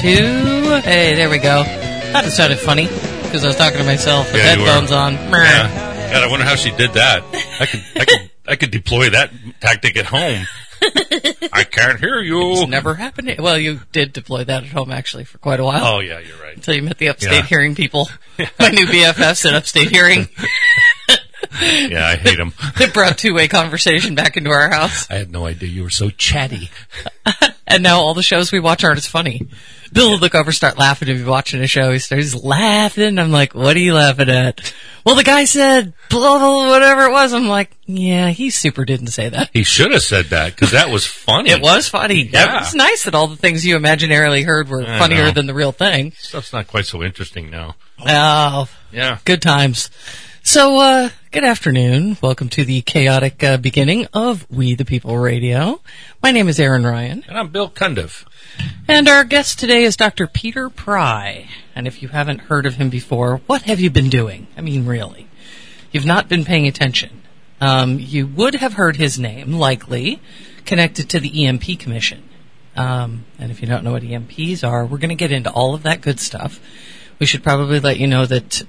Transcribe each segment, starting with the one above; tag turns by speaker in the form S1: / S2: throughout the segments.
S1: 2. Hey, there we go. That sounded funny because I was talking to myself with headphones on.
S2: Yeah. God, I wonder how she did that. I could deploy that tactic at home. I can't hear you.
S1: It's never happened. Well, you did deploy that at home, actually, for quite a while.
S2: Oh, yeah, you're right.
S1: Until you met the upstate hearing people. My new BFFs at upstate hearing.
S2: Yeah, I hate them.
S1: It brought two-way conversation back into our house.
S2: I had no idea you were so chatty.
S1: And now all the shows we watch aren't as funny. Bill will look over, start laughing if he's watching a show. He starts laughing. I'm like, what are you laughing at? Well, the guy said, blah, blah, whatever it was. I'm like, yeah, he super didn't say that.
S2: He should have said that, because that was funny.
S1: It was funny.
S2: Yeah.
S1: It's nice that all the things you imaginarily heard were funnier than the real thing.
S2: Stuff's not quite so interesting now.
S1: Oh,
S2: yeah.
S1: Good times. So, good afternoon. Welcome to the chaotic beginning of We the People Radio. My name is Aaron Ryan.
S2: And I'm Bill Cundiff.
S1: And our guest today is Dr. Peter Pry. And if you haven't heard of him before, what have you been doing? I mean, really. You've not been paying attention. You would have heard his name, likely, connected to the EMP Commission. And if you don't know what EMPs are, we're going to get into all of that good stuff. We should probably let you know that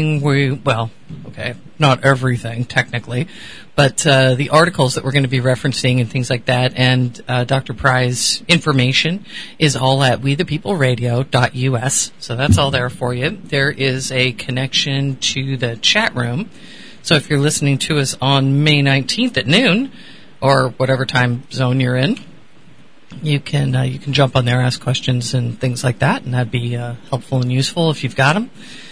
S1: not everything, technically, but the articles that we're going to be referencing and things like that, and Dr. Pry's information is all at wethepeopleradio.us, so that's all there for you. There is a connection to the chat room, so if you're listening to us on May 19th at noon, or whatever time zone you're in, you can jump on there, ask questions and things like that, and that'd be helpful and useful if you've got them.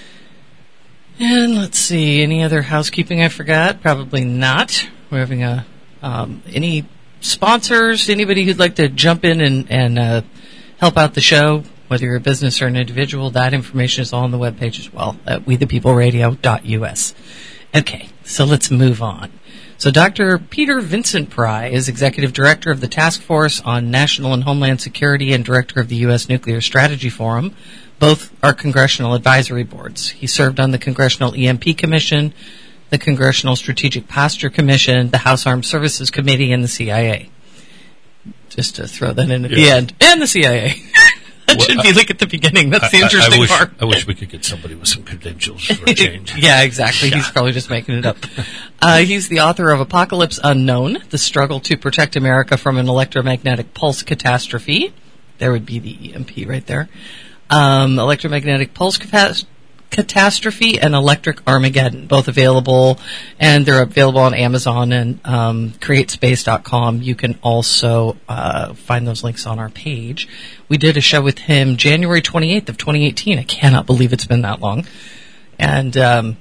S1: And let's see, any other housekeeping I forgot? Probably not. We're having any sponsors, anybody who'd like to jump in and help out the show, whether you're a business or an individual, that information is all on the webpage as well at wethepeopleradio.us. Okay, so let's move on. So Dr. Peter Vincent Pry is Executive Director of the Task Force on National and Homeland Security and Director of the U.S. Nuclear Strategy Forum. Both are congressional advisory boards. He served on the Congressional EMP Commission, the Congressional Strategic Posture Commission, the House Armed Services Committee, and the CIA. Just to throw that in at the end. And the CIA. That should be like at the beginning. That's the interesting part.
S2: I wish we could get somebody with some credentials for a change.
S1: Yeah, exactly. Yeah. He's probably just making it up. He's the author of Apocalypse Unknown, The Struggle to Protect America from an Electromagnetic Pulse Catastrophe. There would be the EMP right there. Electromagnetic Pulse Catastrophe and Electric Armageddon, both available, and they're available on Amazon and createspace.com. You can also find those links on our page. We did a show with him January 28th of 2018. I cannot believe it's been that long. And the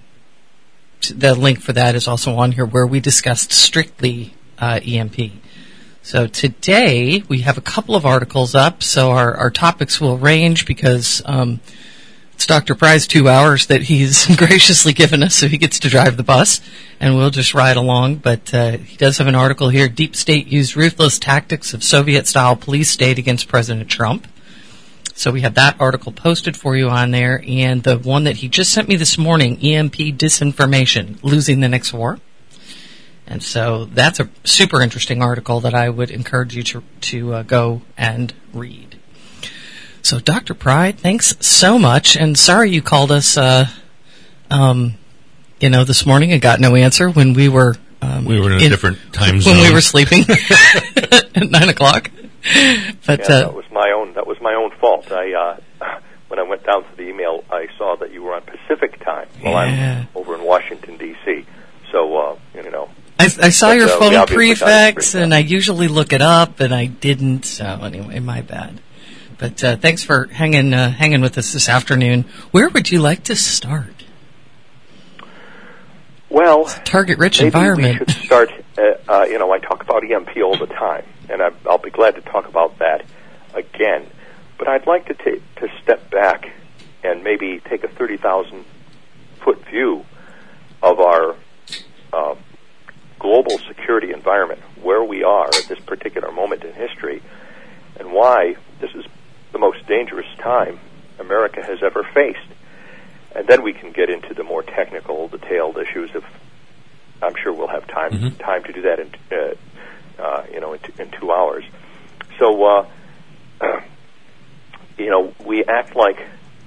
S1: link for that is also on here, where we discussed strictly EMP. So today we have a couple of articles up, so our topics will range because it's Dr. Pry's 2 hours that he's graciously given us, so he gets to drive the bus, and we'll just ride along. But he does have an article here, Deep State Used Ruthless Tactics of Soviet-Style Police State Against President Trump. So we have that article posted for you on there, and the one that he just sent me this morning, EMP Disinformation, Losing the Next War. And so that's a super interesting article that I would encourage you to go and read. So, Dr. Pry, thanks so much, and sorry you called us, this morning and got no answer when we were
S2: we were in a different time zone
S1: when we were sleeping at 9:00. But
S3: that was my own fault. When I went down to the email, I saw that you were on Pacific time while I'm over in Washington D.C. So
S1: I saw your phone prefix, and I usually look it up, and I didn't. So anyway, my bad. But thanks for hanging with us this afternoon. Where would you like to start?
S3: Well,
S1: target-rich environment.
S3: We should start. I talk about EMP all the time, and I'll be glad to talk about that again. But I'd like to step back and maybe take a 30,000-foot view of our global security environment, where we are at this particular moment in history, and why this is the most dangerous time America has ever faced. And then we can get into the more technical, detailed issues. I'm sure we'll have time to do that in 2 hours. So, we act like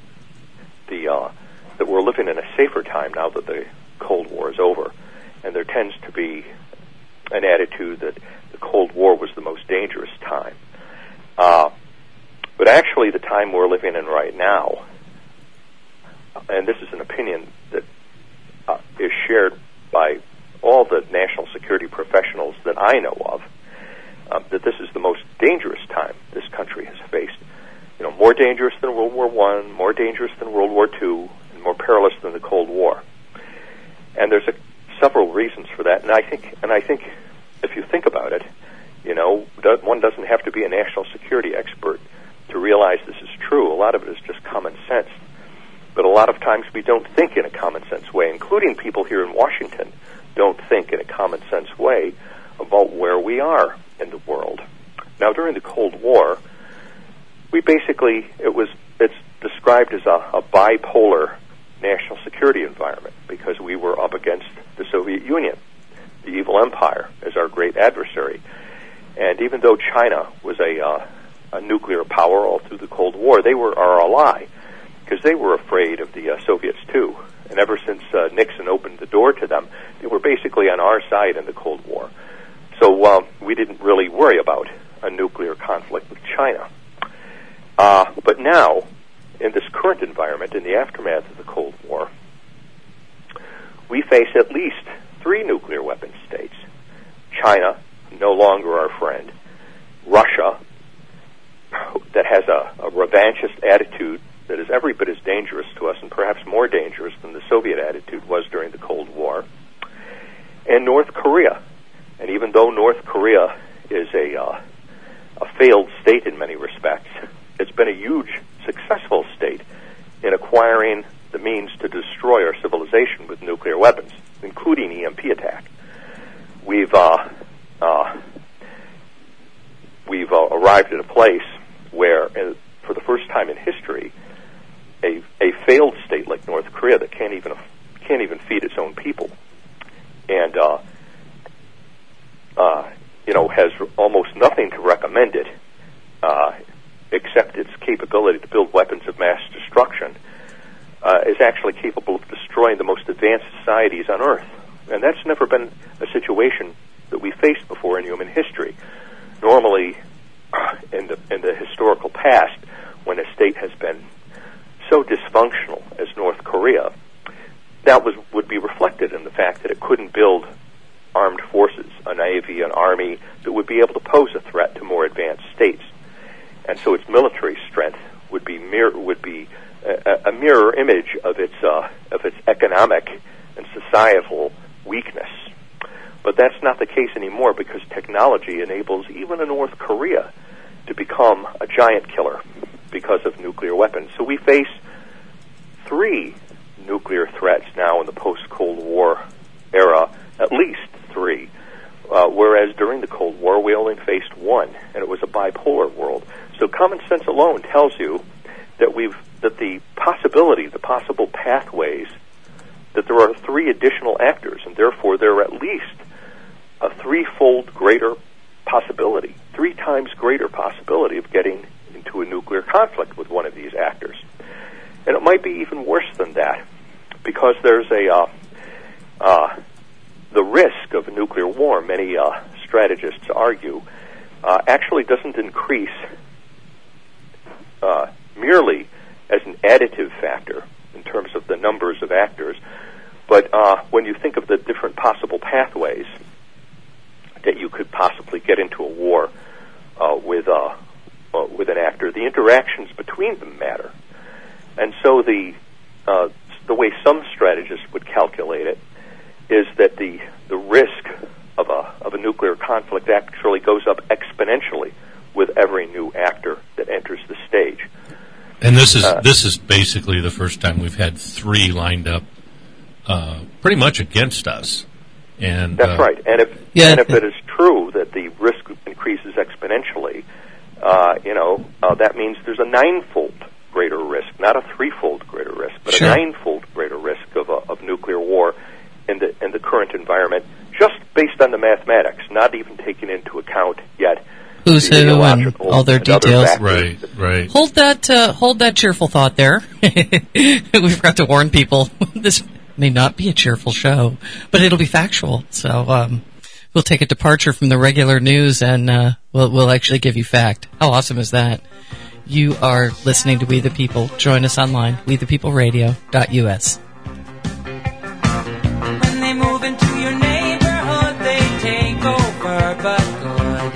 S3: that we're living in a safer time now that the Cold War is over, and there tends to be an attitude that the Cold War was the most dangerous time. But actually, the time we're living in right now, and this is an opinion that is shared by all the national security professionals that I know of, that this is the most dangerous time this country has faced. More dangerous than World War I, more dangerous than World War II, and more perilous than the Cold War. And there's several reasons for that. And I think if you think about it, one doesn't have to be a national security expert to realize this is true. A lot of it is just common sense. But a lot of times we don't think in a common sense way, including people here in Washington don't think in a common sense way about where we are in the world. Now, during the Cold War, it's described as a bipolar national security environment because we were up against the Soviet Union, the evil empire, as our great adversary. And even though China was a nuclear power all through the Cold War, they were our ally because they were afraid of the Soviets too. And ever since Nixon opened the door to them, they were basically on our side in the Cold War. So we didn't really worry about a nuclear conflict with China. But now, in this current environment, in the aftermath of the Cold War, we face at least 3 nuclear weapon states. China, no longer our friend. Russia, that has a revanchist attitude that is every bit as dangerous to us and perhaps more dangerous than the Soviet attitude was during the Cold War. And North Korea. And even though North Korea is a failed state in many respects, it's been a huge, successful state in acquiring the means to destroy our civilization with nuclear weapons, including EMP attack. We've arrived at a place where, for the first time in history, a failed state like North Korea that can't even feed its own people, and has almost nothing to recommend it, except its capability to build weapons of mass destruction, is actually capable of destroying the most advanced societies on Earth. And that's never been a situation that we faced before in human history. Normally, in the historical past, when a state has been so dysfunctional as North Korea, that would be reflected in the fact that it couldn't build armed forces, a navy, an army that would be able to pose a threat to more advanced states. And so its military strength would be a mirror image of its economic and societal weakness. But that's not the case anymore because technology enables even a North Korea to become a giant killer because of nuclear weapons. So we face 3 nuclear threats now in the post-Cold War era, at least 3, whereas during the Cold War we only faced 1, and it was a bipolar world. So common sense alone tells you that the possible pathways, that there are 3 additional actors, and therefore there are at least a 3-fold greater possibility, 3 times greater possibility of getting into a nuclear conflict with one of these actors. And it might be even worse than that, because there's the risk of a nuclear war, many strategists argue, actually doesn't increase merely as an additive factor in terms of the numbers of actors, but when you think of the different possible pathways that you could possibly get into a war with an actor, the interactions between them matter. And so the way some strategists would calculate it is that the risk of a nuclear conflict actually goes up exponentially with every new actor that enters the stage.
S2: And this is basically the first time we've had 3 lined up, pretty much against us. And
S3: that's right. And if it is true that the risk increases exponentially, that means there's a 9-fold greater risk, not a 3-fold greater risk, but
S1: Sure.
S3: a 9-fold greater risk of nuclear war in the current environment, just based on the mathematics, not even taking into account yet
S1: Who's
S3: the
S1: who and
S3: ideological
S1: all their
S3: and other
S1: details.
S3: factors
S2: Right,
S3: that
S2: Right.
S1: Hold that cheerful thought there. We forgot to warn people. This may not be a cheerful show, but it'll be factual. So we'll take a departure from the regular news, and we'll actually give you fact. How awesome is that? You are listening to We the People. Join us online, wethepeopleradio.us.
S4: When they move into your neighborhood, they take over, but good.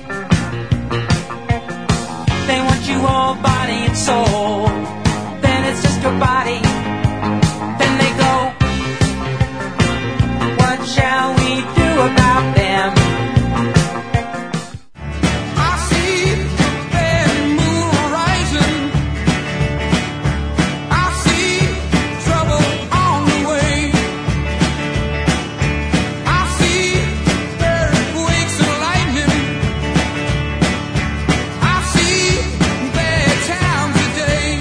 S4: They want you whole body and soul. Then it's just your body. Then they go. What shall we do about them?
S5: I see the moon rising. I see trouble on the way. I see earthquakes and lightning. I see bad times today.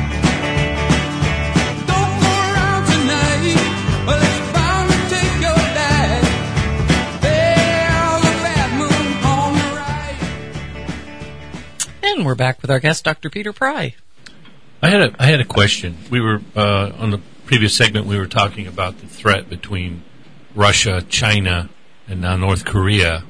S5: Don't go around tonight, or it's bound to take your life. There's a bad moon on the rise.
S1: And we're back with our guest, Dr. Peter Pry.
S2: I had a question. We were on the previous segment. We were talking about the threat between Russia, China, and now North Korea.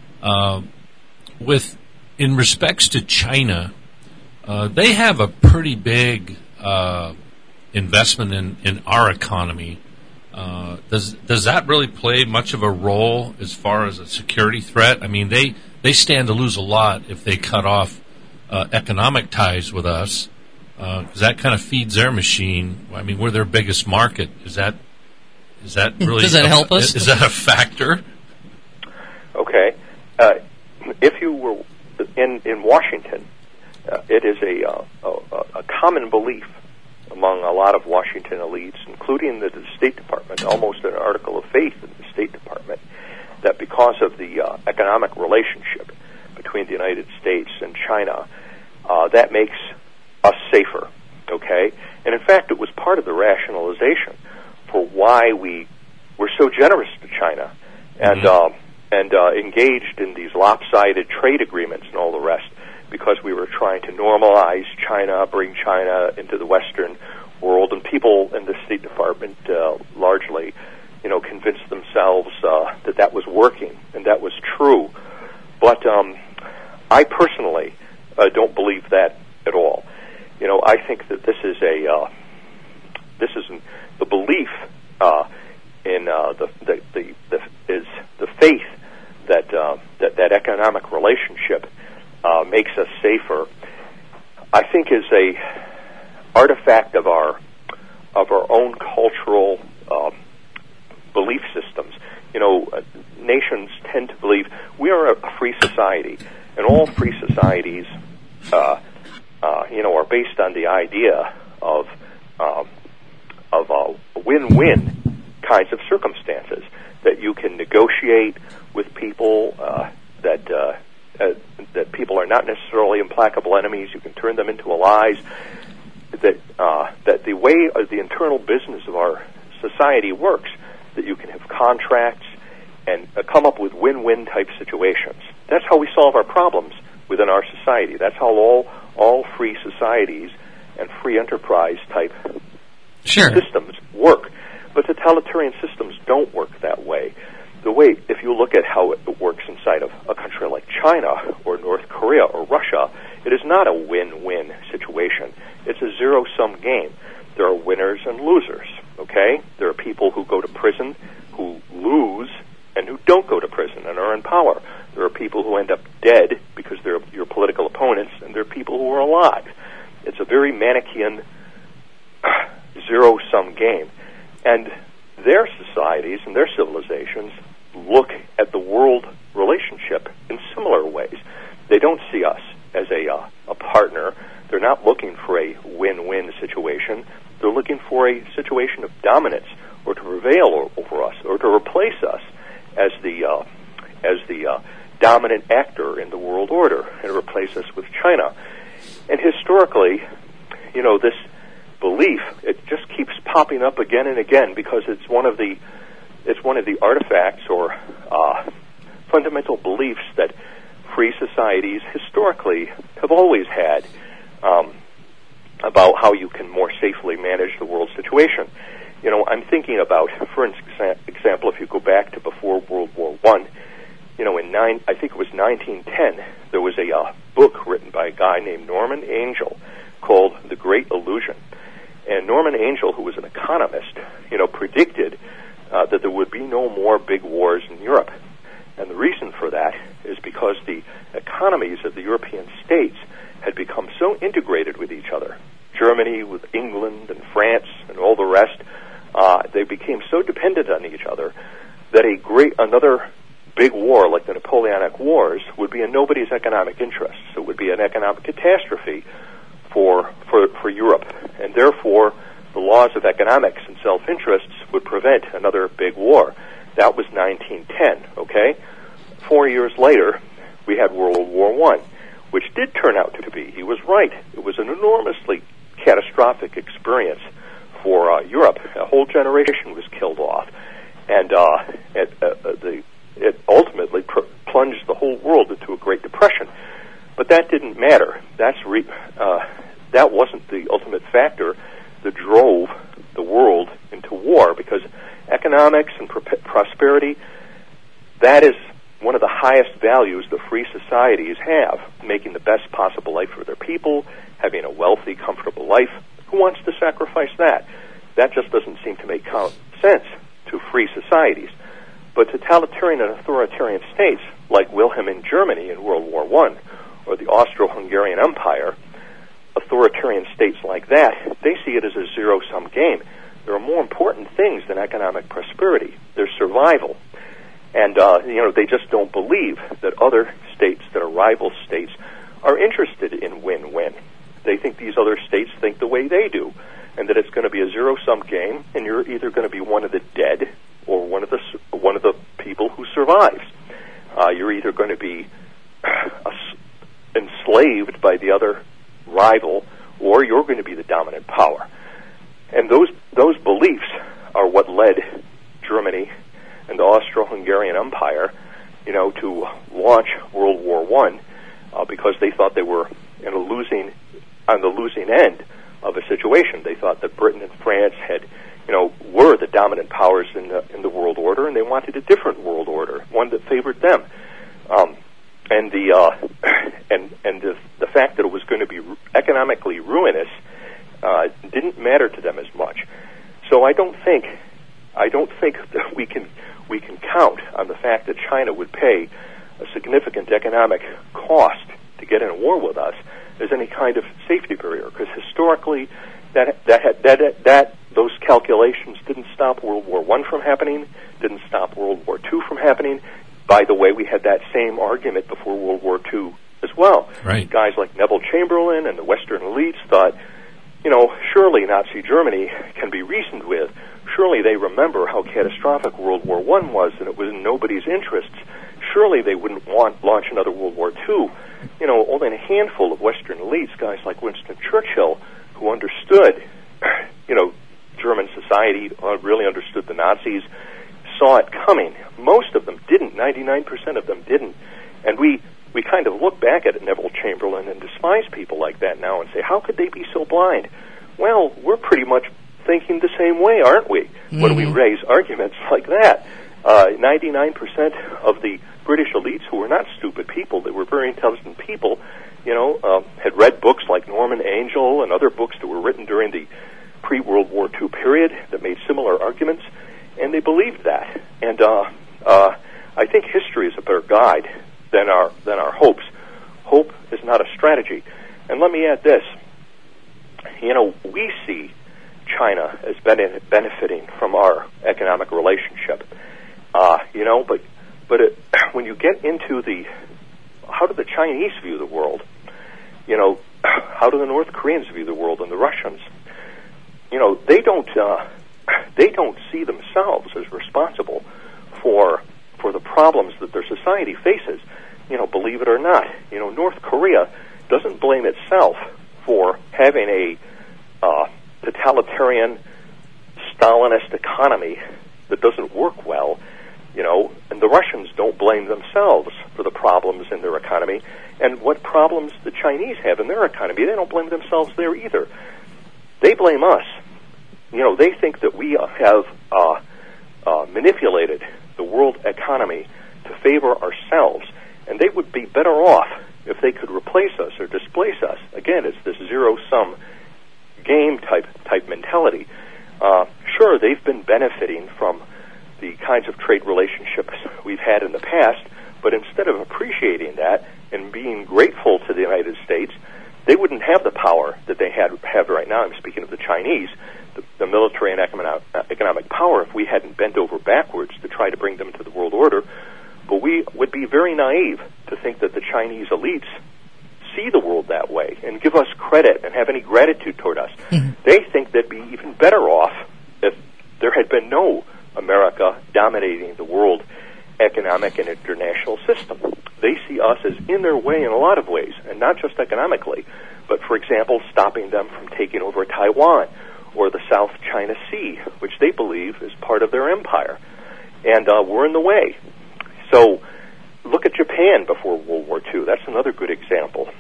S2: In respects to China, they have a pretty big investment in our economy. Does that really play much of a role as far as a security threat? I mean, they stand to lose a lot if they cut off economic ties with us, because that kind of feeds their machine. I mean, we're their biggest market. Is that really?
S1: Does that help us?
S2: Is that a factor?
S3: Okay. If you were in Washington, it is a common belief among a lot of Washington elites, including the State Department, almost an article of faith in the State Department, that because of the economic relationship between the United States and China, that makes us safer, okay? And in fact, it was part of the rationalization for why we were so generous to China and engaged in these lopsided trade agreements and all the rest, because we were trying to normalize China, bring China into the Western world, and people in the State Department largely, convinced themselves that was working, and that was true. But I personally don't believe that at all. I think that this is the belief in the faith that economic relationship makes us safer. I think is a artifact of our own cultural belief systems. Nations tend to believe we are a free society, and all free societies, are based on the idea of win-win kinds of circumstances, that you can negotiate with people, that people are not necessarily implacable enemies. You can turn them into allies. That the way the internal business of our society works, that you can have contracts and come up with win-win type situations. That's how we solve our problems within our society. That's how all free societies and free enterprise type systems work. But totalitarian systems don't work that way. If you look at how it works inside of a country like China or North Korea or Russia, it is not a win-win situation. It's a zero-sum game. There are winners and losers, okay? There are people who go to prison who lose and who don't go to prison and are in power. There are people who end up dead because they're your political opponents, and there are people who are alive. It's a very Manichaean zero-sum game. And their societies and their civilizations look at the world relationship in similar ways. They don't see us as a partner. They're not looking for a win-win situation. They're looking for a situation of dominance, or to prevail over us, or to replace us as the dominant actor in the world order, and replace us with China. And historically, this belief, it just keeps popping up again and again, because it's one of the artifacts or fundamental beliefs that free societies historically have always had, about how you can more safely manage the world situation. You know, I'm thinking about, for example, if you go back to before World War I, you know, I think it was 1910, there was a book written by a guy named Norman Angell called The Great Illusion. And Norman Angell, who was an economist, you know, predicted that there would be no more big wars in Europe. And the reason for that is because the economies of the European states had become so integrated with each other. Germany with England and France and all the rest, they became so dependent on each other that another big war like the Napoleonic Wars would be in nobody's economic interest. So it would be an economic catastrophe for Europe. And therefore, the laws of economics and self-interests would prevent another big war. That was 1910, okay? 4 years later, we had World War I, which did turn out to be, he was right, it was an enormously catastrophic experience for Europe. A whole generation was killed off. And it ultimately plunged the whole world into a Great Depression. But that didn't matter. That wasn't the ultimate factor that drove the world into war, because economics and prosperity, that is one of the highest values that free societies have, making the best possible life for their people, having a wealthy, comfortable life. Who wants to sacrifice that? That just doesn't seem to make sense to free societies. But totalitarian and authoritarian states, like Wilhelm in Germany in World War I, or the Austro-Hungarian Empire, authoritarian states like that, they see it as a zero-sum game. There are more important things than economic prosperity. There's survival. And, they just don't believe that other states that are rival states are interested in win-win. They think these other states think the way they do, and that it's going to be a zero-sum game, and you're either going to be one of the dead or one of the people who survives. You're either going to be enslaved by the other rival, or you're going to be the dominant power. And those beliefs are what led Germany and the Austro-Hungarian Empire, to launch World War I, because they thought they were on the losing end of a situation. They thought that Britain and France were the dominant powers in the world order, and they wanted a different world order, one that favored them. And the fact that it was going to be economically ruinous didn't matter to them as much. So I don't think that we can count on the fact that China would pay a significant economic cost to get in a war with us as any kind of safety barrier, because historically those calculations didn't stop World War I from happening, didn't stop World War II from happening. By the way, we had that same argument before World War II as well.
S2: Right.
S3: Guys like Neville Chamberlain and the Western elites thought, surely Nazi Germany can be reasoned with. Surely they remember how catastrophic World War I was, and it was in nobody's interests. Surely they wouldn't launch another World War II. Only a handful of Western elites, guys like Winston Churchill, who understood, German society, really understood the Nazis, saw it coming. Most of them didn't. 99% of them didn't. And we kind of look back at Neville Chamberlain and despise people like that now and say, how could they be so blind? Well, we're pretty much thinking the same way, aren't we, when we raise arguments like that? 99% of the British elites, who were not stupid people, they were very intelligent people, had read books like Norman Angell and other books that were written during the pre-World War II period that made similar arguments, and they believed that. And I think history is a better guide than our hopes. Hope is not a strategy. And let me add this. We see China as benefiting from our economic relationship. But when you get into how do the Chinese view the world? How do the North Koreans view the world, and the Russians? They don't see themselves as responsible for the problems that their society faces. Believe it or not, North Korea doesn't blame itself for having a totalitarian Stalinist economy that doesn't work well, and the Russians don't blame themselves for the problems in their economy. And what problems the Chinese have in their economy, they don't blame themselves there either. blame us. They think that we have manipulated the world economy to favor ourselves, and they would be better off if they could replace us or displace us. Again, it's this zero-sum game type mentality. Sure, they've been benefiting from the kinds of trade relationships we've had in the past, but instead of appreciating that and being grateful to the United States, they wouldn't have the power that they have right now. I'm speaking of the Chinese, the military and economic power, if we hadn't bent over backwards to try to bring them to the world order. But we would be very naive to think that the Chinese elites see the world that way and give us credit and have any gratitude toward us. Mm-hmm. They think they'd be even better off if there had been no America dominating the world economic and international system. They see us as in their way in a lot of ways, and not just economically, but, for example, stopping them from taking over Taiwan or the South China Sea, which they believe is part of their empire. And we're in the way. So look at Japan before World War II. That's another good example.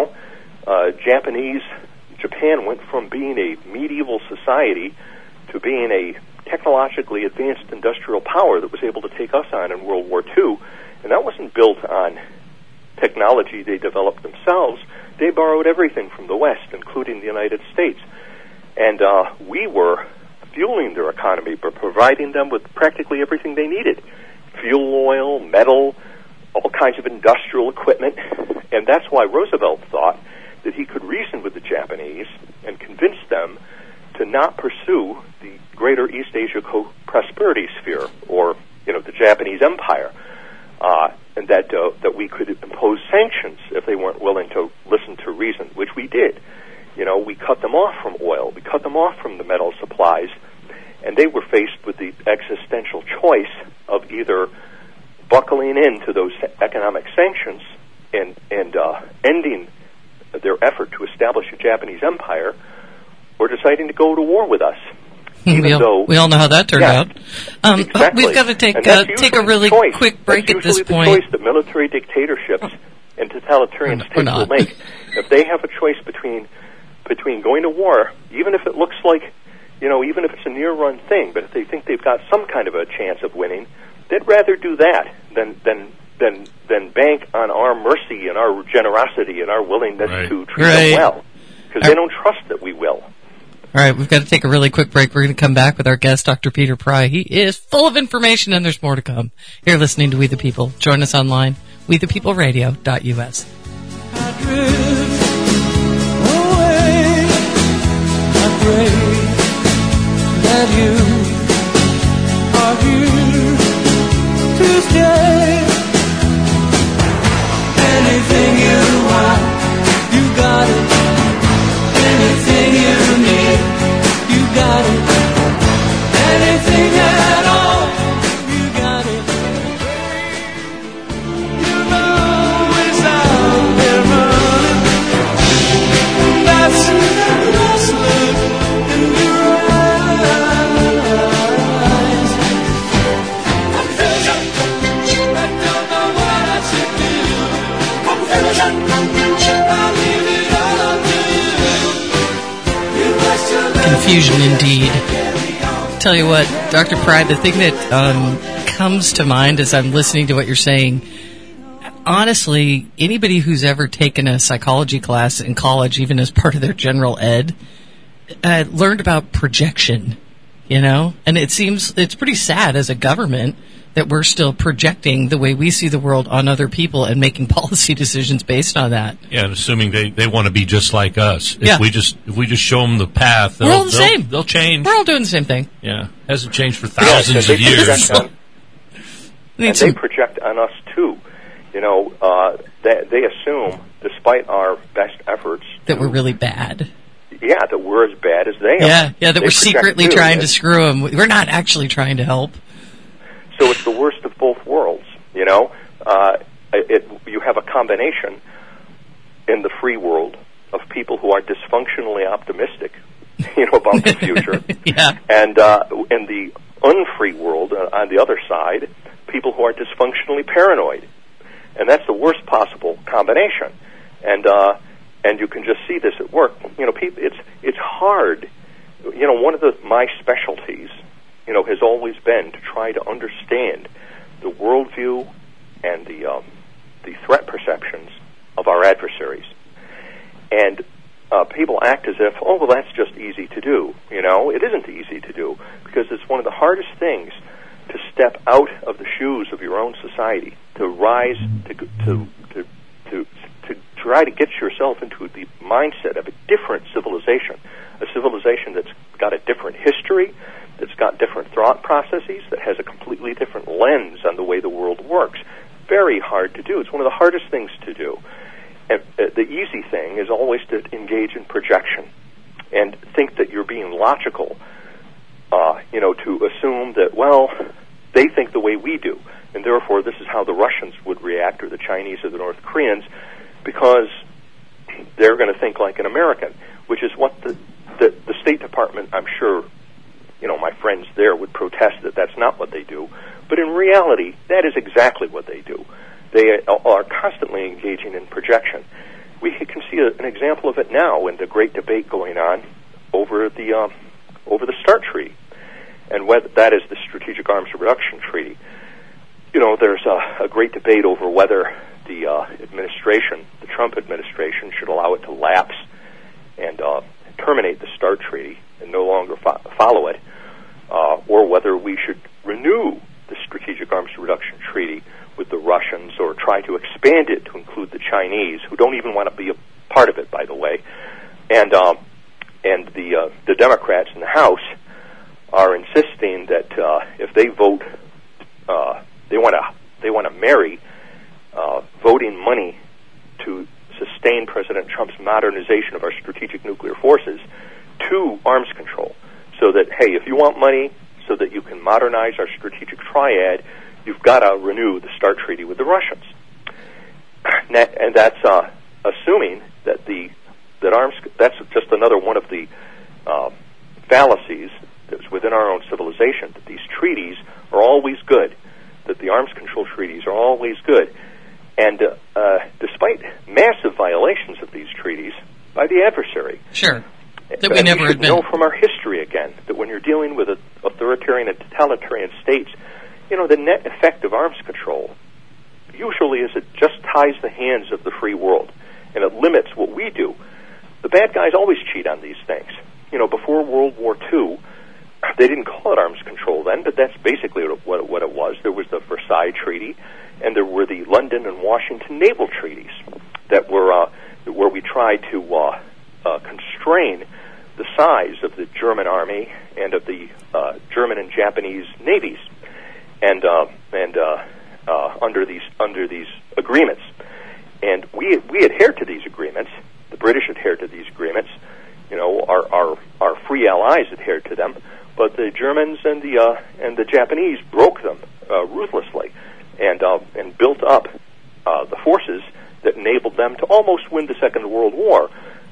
S3: Japan went from being a medieval society to being a technologically advanced industrial power that was able to take us on in World War II. And that wasn't built on technology they developed themselves. They borrowed everything from the West, including the United States. And we were fueling their economy by providing them with practically everything they needed. Fuel oil, metal, all kinds of industrial equipment. And that's why Roosevelt thought that he could reason with the Japanese and convince them to not pursue the greater East Asia prosperity sphere, or, the Japanese empire, and that we could impose sanctions if they weren't willing to listen to reason, which we did. We cut them off from oil, we cut them off from the metal supplies, and they were faced with the existential choice of either buckling into those economic sanctions and ending their effort to establish a Japanese empire, or deciding to go to war with us.
S1: We all know how that turned out.
S3: Exactly.
S1: We've got to take a really quick break at this point.
S3: That's usually the choice that military dictatorships and totalitarian states will make. If they have a choice between going to war, even if it looks like, even if it's a near-run thing, but if they think they've got some kind of a chance of winning, they'd rather do that than bank on our mercy and our generosity and our willingness to treat them well, because they don't trust that we will.
S1: All right, we've got to take a really quick break. We're going to come back with our guest, Dr. Peter Pry. He is full of information, and there's more to come. You're listening to We the People. Join us online, wethepeopleradio.us.
S5: I drift away. I pray that you are here to stay. Anything you want, you got it. Anything you need, you got it. Anything at all, you got it. You're always out there running. That's the look in your eyes. I don't know what I should do. I'll leave it all up to you.
S1: Confusion indeed. Tell you what, Dr. Pry, the thing that comes to mind as I'm listening to what you're saying, honestly, anybody who's ever taken a psychology class in college, even as part of their general ed, learned about projection, And it seems it's pretty sad as a government that we're still projecting the way we see the world on other people and making policy decisions based on that.
S2: Yeah, and assuming they want to be just like us.
S1: Yeah.
S2: If we just show them the path,
S1: we're all the same.
S2: They'll change.
S1: We're all doing the same thing.
S2: Yeah, hasn't changed for thousands of years.
S3: They project on us too. They assume, despite our best efforts,
S1: that we're really bad.
S3: Yeah, that we're as bad as they are.
S1: Yeah, that we're secretly trying to screw them. We're not actually trying to help.
S3: So it's the worst of both worlds, You have a combination in the free world of people who are dysfunctionally optimistic, about the future.
S1: Yeah.
S3: And in the unfree world, on the other side, people who are dysfunctionally paranoid. And that's the worst possible combination. And you can just see this at work. It's hard one of my specialties, has always been to try to understand the worldview and the threat perceptions of our adversaries. And people act as if, oh, well, that's just easy to do. It isn't easy to do, because it's one of the hardest things to step out of the shoes of your own society, to rise, to try to get yourself into the mindset of a different civilization, a civilization that's got a different history, that's got different thought processes, that has a completely different lens on the way the world works. Very hard to do. It's one of the hardest things to do. And the easy thing is always to engage in projection and think that you're being logical, to assume that, well, they think the way we do, and therefore this is how the Russians would react, or the Chinese or the North Koreans, because they're going to think like an American, which is what the State Department, I'm sure, my friends there would protest that that's not what they do. But in reality, that is exactly what they do. They are constantly engaging in projection. We can see an example of it now in the great debate going on over the START Treaty, and whether that is the Strategic Arms Reduction Treaty. There's a great debate over whether the administration, the Trump administration, should allow it to lapse and terminate the START Treaty and no longer follow it, or whether we should renew the Strategic Arms Reduction Treaty with the Russians, or try to expand it to include the Chinese, who don't even want to be a part of it, by the way. And the Democrats in the House are insisting that if they vote, they want to marry voting money to sustain President Trump's modernization of our strategic nuclear forces to arms control. So that, hey, if you want money so that you can modernize our strategic triad, you've got to renew the START Treaty with the Russians. And that's assuming that that's just another one of the fallacies that's within our own civilization, that these treaties are always good, that the arms control treaties are always good. And despite massive violations of these treaties by the adversary.
S1: Sure. That we never
S3: should know from our history, again, that when you're dealing with authoritarian and totalitarian states, the net effect of arms control usually is it just ties the hands of the free world, and it limits what we do. The bad guys always cheat on these things. Before World War II, they didn't call it arms control then, but that's basically what it was. There was the Versailles Treaty, and there were the London and Washington naval treaties that were where we tried to constrain the size of the German army and of the German and Japanese navies, and under these agreements. And we adhered to these agreements. The British adhered to these agreements. Our free allies adhered to them, but the Germans and the Japanese broke them ruthlessly, and built up the forces that enabled them to almost win the Second World War.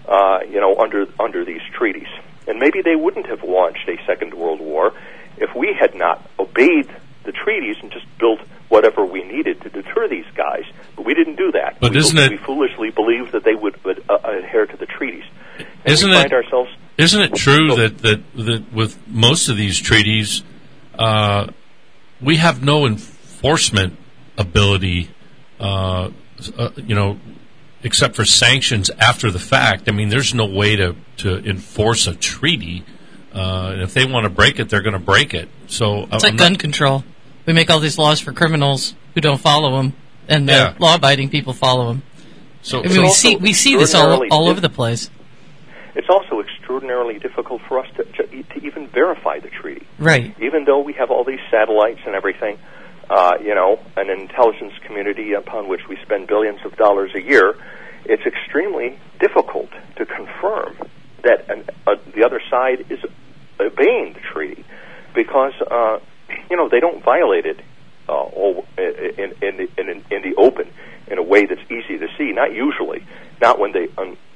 S3: Under these treaties, and maybe they wouldn't have launched a Second World War if we had not obeyed the treaties and just built whatever we needed to deter these guys. But we didn't do that.
S2: But
S3: we foolishly believed that they would adhere to the treaties. And
S2: isn't it true that with most of these treaties, we have no enforcement ability, except for sanctions after the fact? I mean, there's no way to enforce a treaty. And if they want to break it, they're going to break it. So
S1: it's like gun control. We make all these laws for criminals who don't follow them, and law-abiding people follow them.
S2: So
S1: we see this all over the place.
S3: It's also extraordinarily difficult for us to even verify the treaty.
S1: Right.
S3: Even though we have all these satellites and everything, an intelligence community upon which we spend billions of dollars a year, it's extremely difficult to confirm that the other side is obeying the treaty, because they don't violate it in the open in a way that's easy to see. Not usually. Not when they.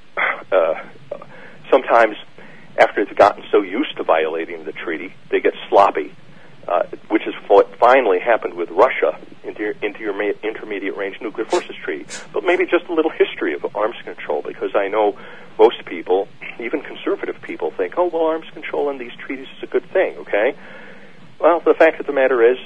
S3: Sometimes, after they've gotten so used to violating the treaty, they get sloppy. Which is what finally happened with Russia into your Intermediate-Range Nuclear Forces Treaty. But maybe just a little history of arms control, because I know most people, even conservative people, think, oh, well, arms control in these treaties is a good thing, okay? Well, the fact of the matter is,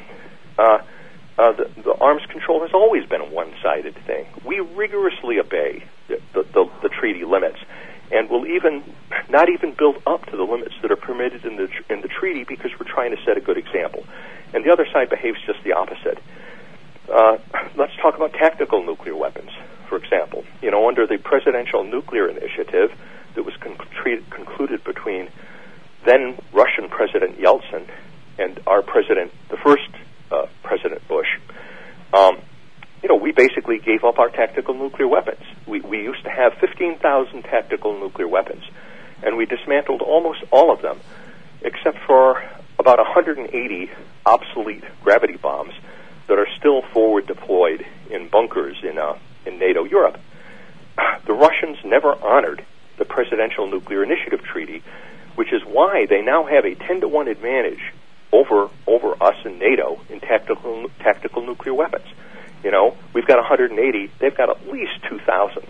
S3: the arms control has always been a one-sided thing. We rigorously obey the treaty limits, and will not even build up to the limits that are permitted in the treaty, because we're trying to set a good example. And the other side behaves just the opposite. Let's talk about tactical nuclear weapons, for example. You know, under the Presidential Nuclear Initiative that was concluded between then Russian President Yeltsin and our president, the first President Bush, we basically gave up our tactical nuclear weapons. We used to have 15,000 tactical nuclear weapons, and we dismantled almost all of them, except for about 180 obsolete gravity bombs that are still forward deployed in bunkers in NATO Europe. The Russians never honored the Presidential Nuclear Initiative Treaty, which is why they now have a 10-to-1 advantage over us in NATO in tactical nuclear weapons. You know, we've got 180; they've got at least 2,000,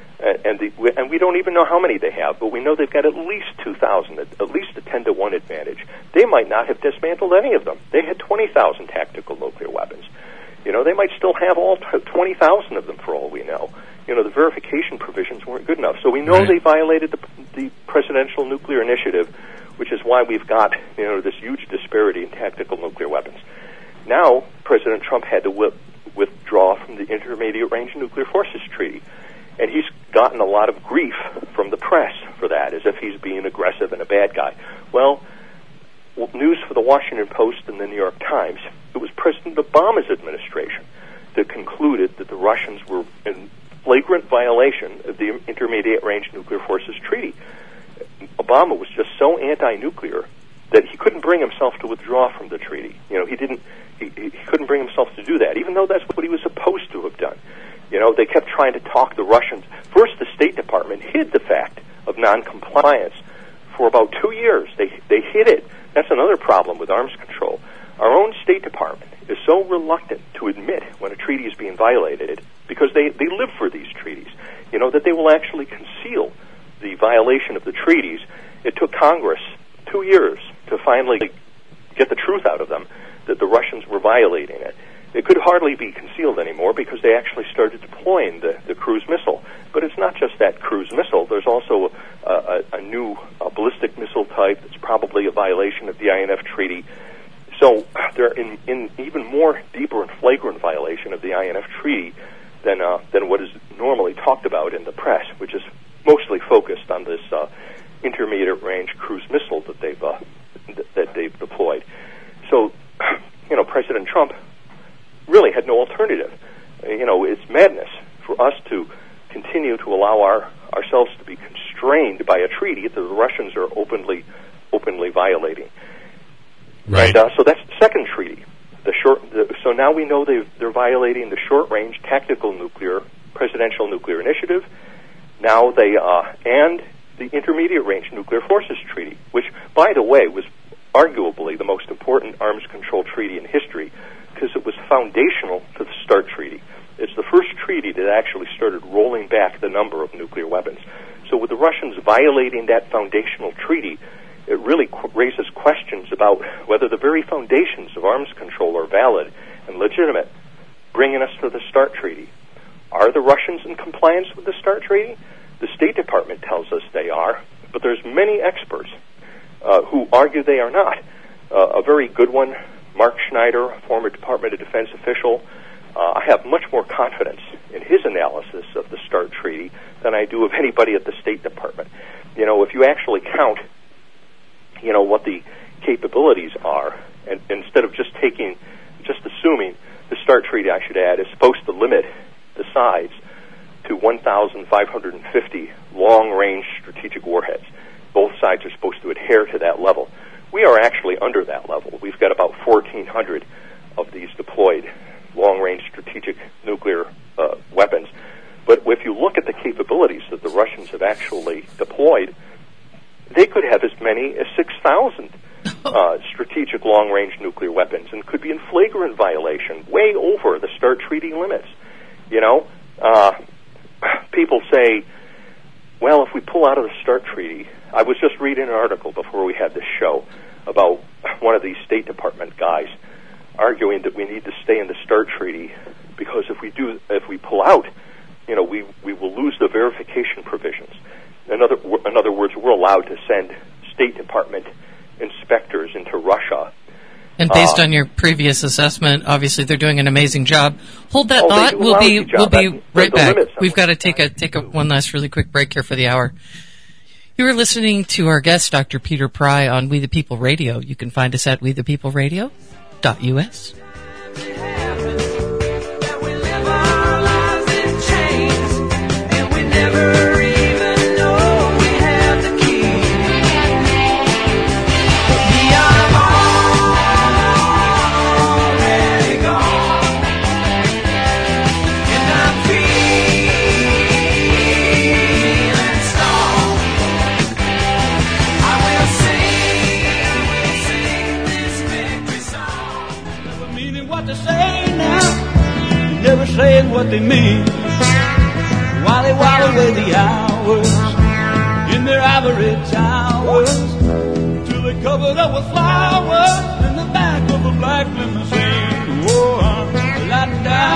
S3: and we don't even know how many they have, but we know they've got at least 2,000, at least a 10-to-1 advantage. They might not have dismantled any of them. They had 20,000 tactical nuclear weapons. You know, they might still have all 20,000 of them for all we know. You know, the verification provisions weren't good enough, so we know they violated the Presidential Nuclear Initiative, which is why we've got, this huge disparity in tactical nuclear weapons. Now, President Trump had to withdraw from the Intermediate-Range Nuclear Forces Treaty, and he's gotten a lot of grief from the press for that, as if he's being aggressive and a bad guy. Well, news for the Washington Post and the New York Times, it was President Obama's administration that concluded that the Russians were in flagrant violation of the Intermediate-Range Nuclear Forces Treaty. Obama was just so anti-nuclear that he couldn't bring himself to withdraw from the treaty. He couldn't bring himself to do that, even though that's what he was supposed to have done. They kept trying to talk the Russians. First, the State Department hid the fact of noncompliance for about 2 years. They hid it. That's another problem with arms control. Our own State Department is so reluctant to admit when a treaty is being violated, because they live for these treaties, that they will actually conceal the violation of the treaties. It took Congress 2 years to finally get the truth out of them that the Russians were violating it. It could hardly be concealed anymore because they actually started deploying the cruise missile. But it's not just that cruise missile. There's also a new ballistic missile type that's probably a violation of the INF Treaty. So they're in even more deeper and flagrant violation of the INF Treaty than what is normally talked about in the press, which is mostly focused on this intermediate-range cruise missile that they've deployed. So, President Trump really had no alternative. It's madness for us to continue to allow ourselves to be constrained by a treaty that the Russians are openly violating.
S2: Right.
S3: And so that's the second treaty. So now we know they're violating the short-range tactical Presidential Nuclear Initiative. Now and the Intermediate-Range Nuclear Forces Treaty, which, by the way, was arguably the most important arms control treaty in history, because it was foundational to the START Treaty. It's the first treaty that actually started rolling back the number of nuclear weapons. So with the Russians violating that foundational treaty, it really raises questions about whether the very foundations of arms control are valid and legitimate, bringing us to the START Treaty. Are the Russians in compliance with the START Treaty? The State Department tells us they are, but there's many experts who argue they are not. A very good one, Mark Schneider, a former Department of Defense official, I have much more confidence in his analysis of the START Treaty than I do of anybody at the State Department. If you actually count, what the capabilities are, and instead of just assuming the START Treaty, I should add, is supposed to limit the sides to 1,550 long-range strategic warheads. Both sides are supposed to adhere to that level. We are actually under that level. We've got about 1,400 of these deployed long-range strategic nuclear weapons. But if you look at the capabilities that the Russians have actually deployed, they could have as many as 6,000 strategic long-range nuclear weapons and could be in flagrant violation, way over the START treaty limits. People say, well, if we pull out of the START treaty, I was just reading an article before we had this show about one of these State Department guys arguing that we need to stay in the START treaty because if we pull out, we will lose the verification provisions. In other words, we're allowed to send State Department inspectors into Russia.
S1: And based on your previous assessment, obviously they're doing an amazing job. Hold that
S3: Oh, they
S1: thought.
S3: do a
S1: We'll
S3: lousy
S1: be
S3: job.
S1: right
S3: The
S1: back.
S3: limits.
S1: We've got to take a one last really quick break here for the hour. You are listening to our guest, Dr. Peter Pry, on We the People Radio. You can find us at wethepeopleradio.us.
S4: That we live our lives in chains, and we never even know we have the key. But we are already gone, and I'm feeling strong. I will sing this victory song.
S5: Never meaning what they say now, never saying what they mean. While they while away the hours in their ivory towers, till they covered up with flowers in the back of a black limousine. Oh, la da da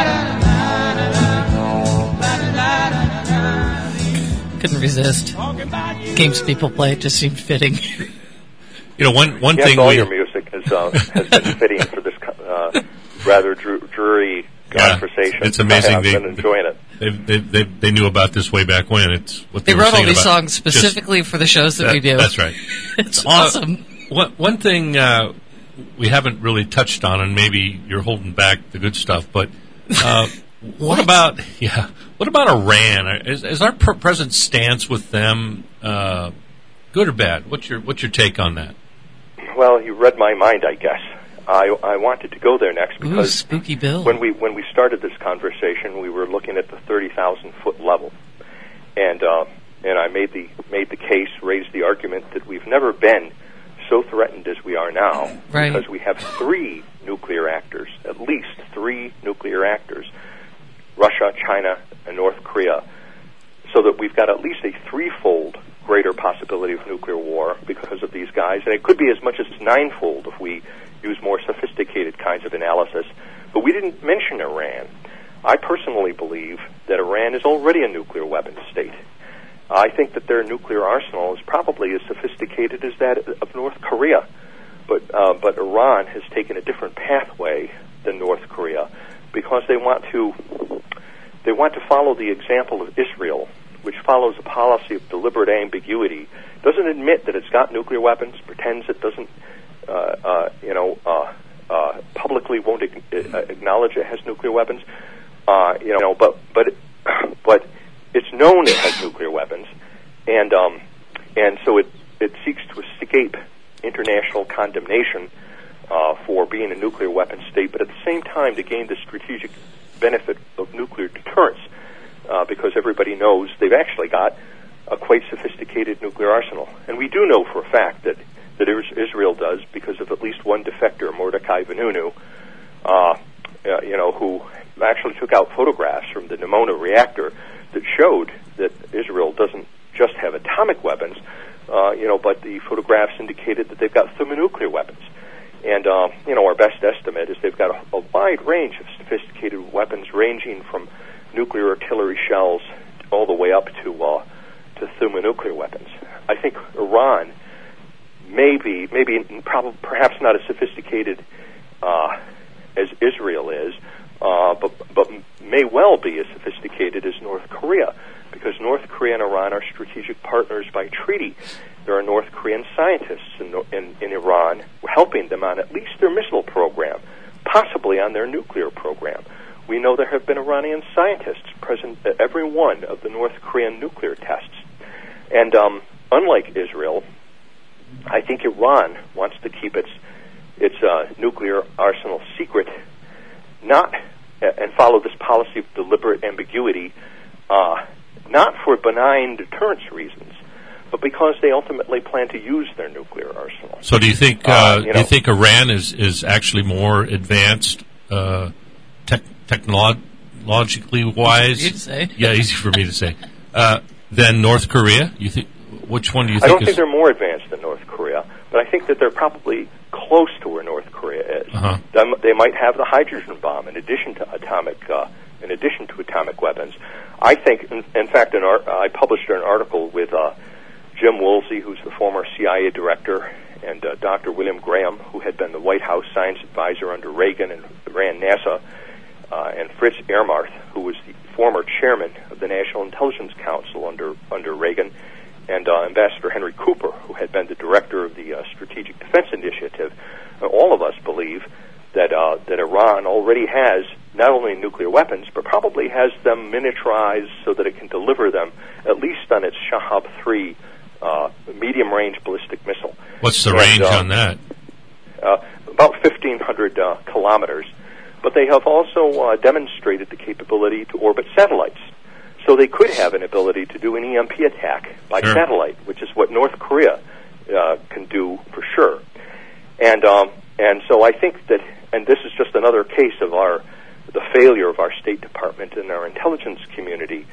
S5: da.
S1: Couldn't resist. Games people play, it just seemed fitting.
S2: One
S3: Yes,
S2: thing
S3: all
S2: we
S3: your music has been fitting for this rather dreary conversation.
S2: it's amazing
S3: I've been enjoying it.
S2: they knew about this way back when. It's what
S1: They
S2: were
S1: wrote all
S2: singing
S1: these
S2: about.
S1: songs specifically for the shows that we do.
S2: That's right.
S1: It's awesome.
S2: One thing we haven't really touched on, and maybe you're holding back the good stuff, but what about Iran? Is our present stance with them good or bad? What's your take on that?
S3: Well, you read my mind, I guess. I wanted to go there next
S1: Ooh,
S3: because
S1: spooky Bill.
S3: when we started this conversation, we were looking at the 30,000-foot level, and I made the case, raised the argument that we've never been so threatened as we are now,
S1: Right.
S3: because we have 3 nuclear actors, at least 3 nuclear actors, Russia, China, and North Korea, so that we've got at least a 3-fold greater possibility of nuclear war because of these guys, and it could be as much as 9-fold if we use more sophisticated kinds of analysis. But we didn't mention Iran. I personally believe that Iran is already a nuclear weapons state. I think that their nuclear arsenal is probably as sophisticated as that of North Korea, but Iran has taken a different pathway than North Korea because they want to follow the example of Israel, which follows a policy of deliberate ambiguity, doesn't admit that it's got nuclear weapons, pretends it doesn't, publicly won't acknowledge it has nuclear weapons, but it's known it has nuclear weapons, and so it seeks to escape international condemnation for being a nuclear weapons state, but at the same time to gain the strategic benefit of nuclear deterrence, because everybody knows they've actually got a quite sophisticated nuclear arsenal. And we do know for a fact that Israel does, because of at least one defector, Mordecai Vanunu, who actually took out photographs from the Nimona reactor that showed that Israel doesn't just have atomic weapons, but the photographs indicated that they've got thermonuclear weapons. And, our best estimate is they've got a wide range of sophisticated weapons ranging from nuclear artillery shells all the way up to thermonuclear weapons. I think Iran perhaps not as sophisticated as Israel is, but may well be as sophisticated as North Korea, because North Korea and Iran are strategic partners by treaty. There are North Korean scientists in Iran helping them on at least their missile program, possibly on their nuclear program. We know there have been Iranian scientists present at every one of the North Korean nuclear tests. And unlike Israel, I think Iran wants to keep its nuclear arsenal secret, and follow this policy of deliberate ambiguity, not for benign deterrence reasons, but because they ultimately plan to use their nuclear arsenal.
S2: So do you think Iran is actually more advanced technologically wise.
S1: Easy to say.
S2: Yeah, easy for me to say. Than North Korea? You think? Which one do you think?
S3: I don't think they're more advanced than North Korea, but I think that they're probably close to where North Korea is.
S2: Uh-huh.
S3: They might have the hydrogen bomb in addition to atomic weapons. I think, in fact, I published an article with Jim Woolsey, who's the former CIA director, and Dr. William Graham, who had been the White House science advisor under Reagan and ran NASA, and Fritz Ehrmarth, who was the former chairman of the National Intelligence Council under Reagan, and Ambassador Henry Cooper, who had been the director of the Strategic Defense Initiative. All of us believe that Iran already has not only nuclear weapons, but probably has them miniaturized so that it can deliver them at least on its Shahab-3 medium-range ballistic missile.
S2: What's the range on that?
S3: About 1,500 kilometers. But they have also demonstrated the capability to orbit satellites. So they could have an ability to do an EMP attack by satellite, which is what North Korea can do for sure. And so I think that, and this is just another case of the failure of our State Department and our intelligence community,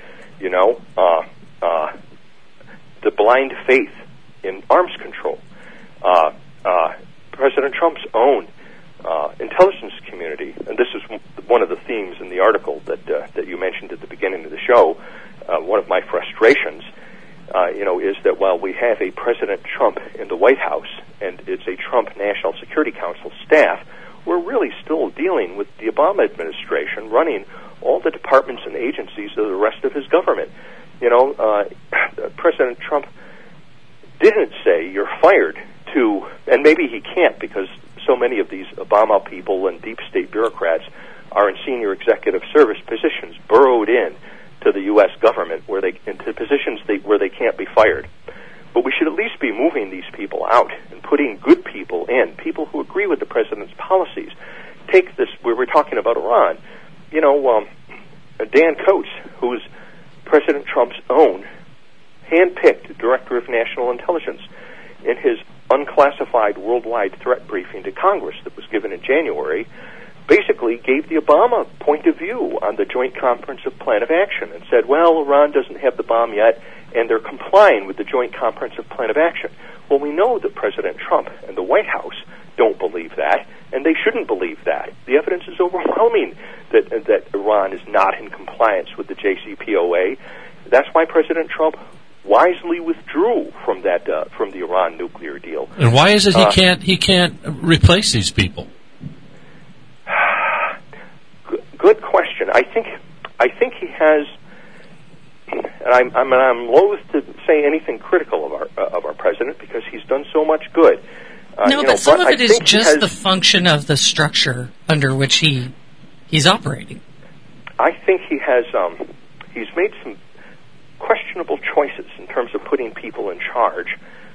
S3: the blind faith in arms control. President Trump's own intelligence community, and this is one of the themes in the article that you mentioned at the beginning of the show. One of my frustrations, is that while we have a President Trump in the White House and it's a Trump National Security Council staff, we're really still dealing with the Obama administration running all the departments and agencies of the rest of his government. President Trump didn't say you're fired to, and maybe he can't because so many of these Obama people and deep state bureaucrats are in senior executive service positions, burrowed in to the U.S. government, into positions where they can't be fired. But we should at least be moving these people out and putting good people in, people who agree with the president's policies. Take this, we were talking about Iran. Dan Coats, who is President Trump's own hand-picked director of national intelligence, in his unclassified worldwide threat briefing to Congress that was given in January, basically gave the Obama point of view on the Joint Comprehensive Plan of Action and said, well, Iran doesn't have the bomb yet, and they're complying with the Joint Comprehensive Plan of Action. Well, we know that President Trump and the White House don't believe that, and they shouldn't believe that. The evidence is overwhelming that Iran is not in compliance with the JCPOA. That's why President Trump wisely withdrew from the Iran nuclear deal.
S2: And why is it he can't replace these people?
S3: Good question. I think he has, and I'm loath to say anything critical of our president because he's done so much good.
S1: But some of it is just the function of the structure under which he's operating.
S3: I think he has. He's made some questionable choices in terms of putting people in charge.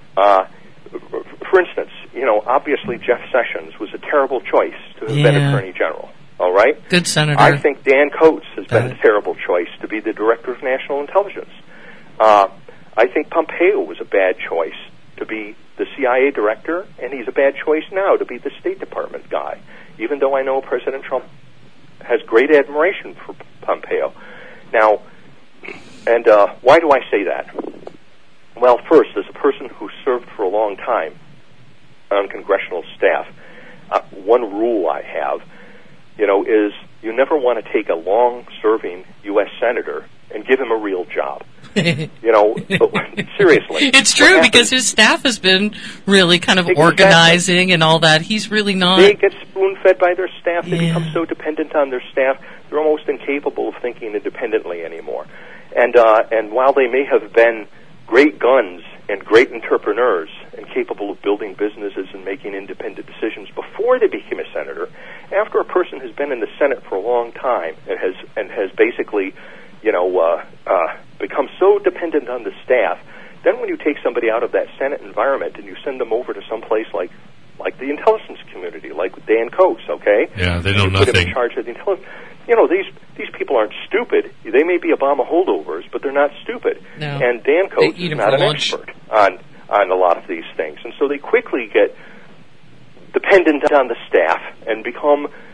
S3: For instance, obviously Jeff Sessions was a terrible choice to have been Attorney General. All right?
S1: Good senator.
S3: I think Dan Coats has been a terrible choice to be the Director of National Intelligence. I think Pompeo was a bad choice to be the CIA director, and he's a bad choice now to be the State Department guy, even though I know President Trump has great admiration for Pompeo. Now, and why do I say that? Well, first, as a person who served for a long time on congressional staff, one rule I have, is you never want to take a long-serving U.S. senator and give him a real job. Seriously.
S1: It's true because his staff has been really kind of organizing and all that. He's really not.
S3: They get spoon-fed by their staff. They become so dependent on their staff, they're almost incapable of thinking independently anymore. And while they may have been great guns and great entrepreneurs and capable of building businesses and making independent decisions before they became a senator, after a person has been in the Senate for a long time and has basically, become so dependent on the staff, then when you take somebody out of that Senate environment and you send them over to some place like the intelligence community, like Dan Coats, okay?
S2: Yeah, they know
S3: nothing. Put him in charge of the intelligence. These people aren't stupid. They may be Obama holdovers, but they're not stupid.
S1: No.
S3: And Dan Coats is not an expert on a lot of these things. And so they quickly get dependent on the staff and become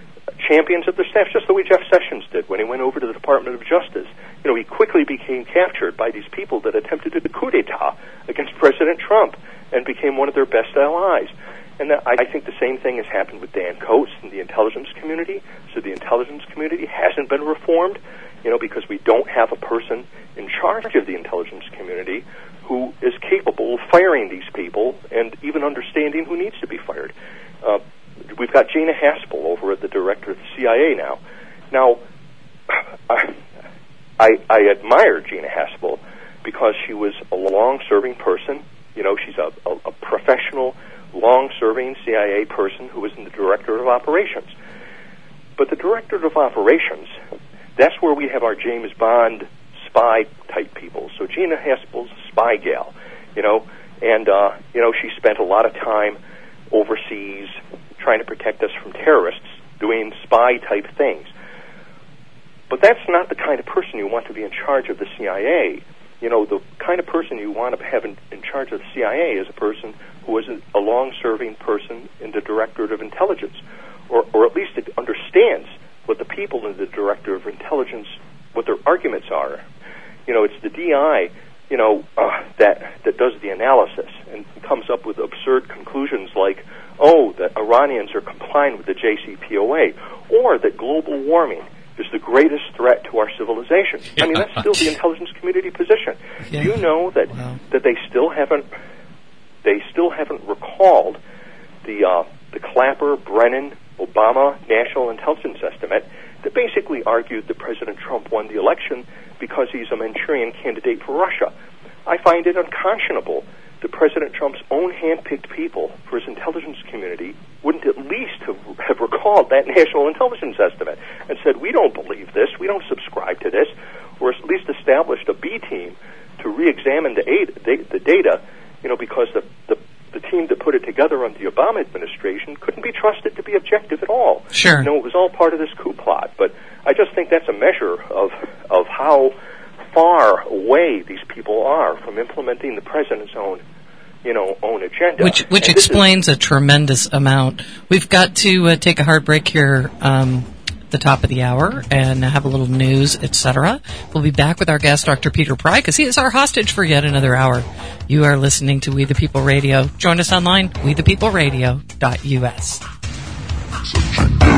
S3: champions of their staff, just the way Jeff Sessions did when he went over to the Department of Justice. You know, he quickly became captured by these people that attempted a coup d'etat against President Trump and became one of their best allies. And I think the same thing has happened with Dan Coates in the intelligence community. So the intelligence community hasn't been reformed, you know, because we don't have a person in charge of the intelligence community who is capable of firing these people and even understanding who needs to be fired. We've got Gina Haspel over at the director of the CIA now. Now, I admire Gina Haspel because she was a long-serving person. You know, she's a professional, long-serving CIA person who was in the Directorate of Operations. But the Directorate of Operations, that's where we have our James Bond spy-type people. So Gina Haspel's a spy gal, you know, and, you know, she spent a lot of time overseas trying to protect us from terrorists, doing spy-type things. But that's not the kind of person you want to be in charge of the CIA. You know, the kind of person you want to have in charge of the CIA is a person who is a long-serving person in the Directorate of Intelligence, or at least it understands what the people in the Directorate of Intelligence, what their arguments are. You know, it's the DI, you know, that does the analysis and comes up with absurd conclusions like, oh, that Iranians are complying with the JCPOA, or that global warming is the greatest threat to our civilization. I mean, that's still the intelligence community position.
S1: Yeah.
S3: Do you know that that they still haven't recalled the Clapper, Brennan, Obama National Intelligence Estimate that basically argued that President Trump won the election because he's a Manchurian candidate for Russia? I find it unconscionable that President Trump's own hand-picked people for his intelligence community wouldn't at least have recalled that National Intelligence Estimate and said, we don't believe this, we don't subscribe to this, or at least established a B team to re-examine the data, you know, because the team that put it together under the Obama administration couldn't be trusted to be objective at all.
S1: Sure.
S3: You know, it was all part of this coup plot. But I just think that's a measure of how far away these people are from implementing the president's own agenda.
S1: Which explains a tremendous amount. We've got to take a hard break here the top of the hour and have a little news, etc. We'll be back with our guest, Dr. Peter Pry, because he is our hostage for yet another hour. You are listening to We the People Radio. Join us online, wethepeopleradio.us.